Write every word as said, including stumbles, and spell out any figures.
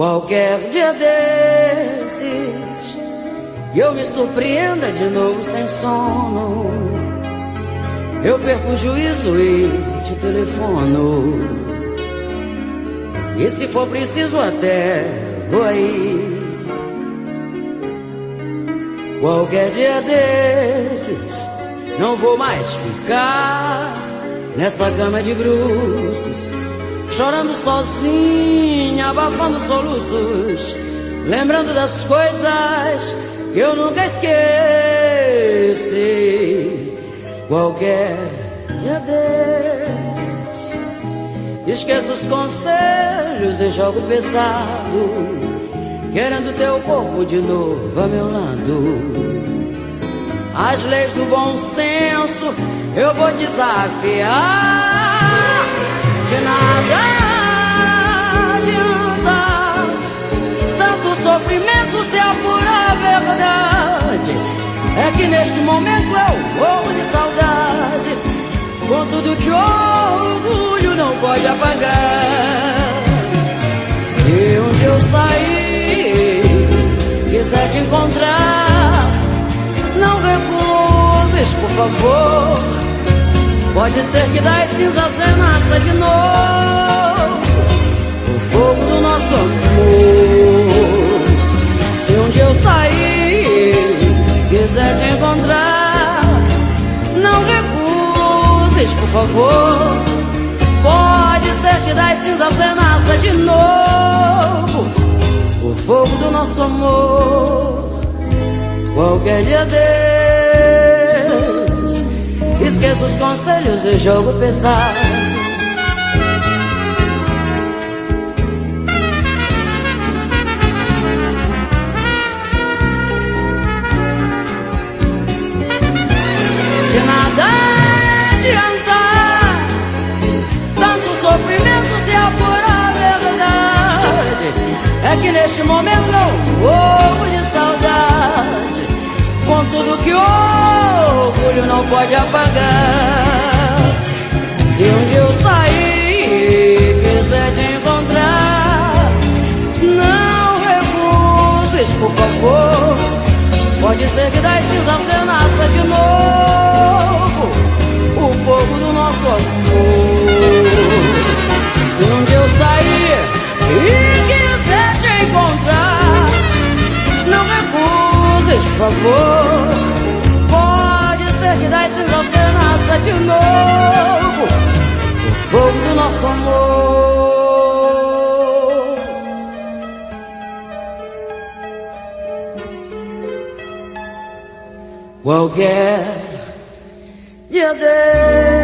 Qualquer dia desses e eu me surpreenda de novo sem sono, eu perco o juízo e te telefono. E se for preciso até vou aí. Qualquer dia desses não vou mais ficar nessa cama de bruços, chorando sozinha, abafando soluços, lembrando das coisas que eu nunca esqueci. Qualquer dia desses esqueço os conselhos e jogo pesado, querendo teu corpo de novo a meu lado. As leis do bom senso eu vou desafiar. De nada adianta tanto sofrimento se a pura verdade é que neste momento eu morro de saudade, com tudo que o orgulho não pode apagar. E onde eu sair, quiser te encontrar, não recuses, por favor. Pode ser que das cinzas renasça de novo o fogo do nosso amor. Se um dia eu sair, quiser te encontrar, não recuses, por favor. Pode ser que das cinzas renasça de novo o fogo do nosso amor. Qualquer dia desses esqueço os conselhos e jogo pesado. De nada adianta tanto sofrimento se a pura verdade é que neste momento eu morro de saudade, com tudo que o orgulho não pode apagar. Se um dia eu sair, quiser te encontrar, não recuses, por favor. Pode ser que das cinzas renasça de novo o fogo do nosso amor. Se um dia eu sair e quiser te encontrar, não recuses, por favor. Pode ser que das cinzas renasça de novo o fogo do nosso amor. Qualquer dia desses